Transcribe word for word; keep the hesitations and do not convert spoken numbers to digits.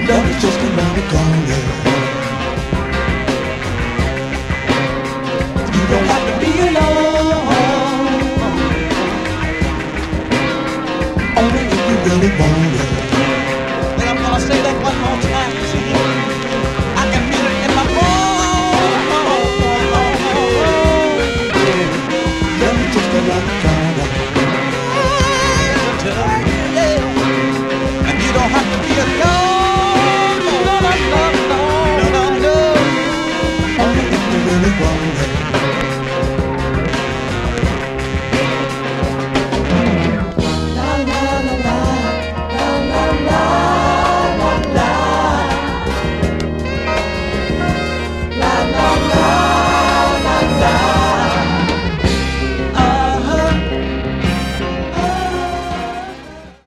Love is just around the corner. You don't have to be alone, only if you really want it. Then I'm gonna say that one more time. See, I can feel it in my bones. Love is just around the corner. And you don't have to be alone. No, no, no, no, no, no. Only if you really want it.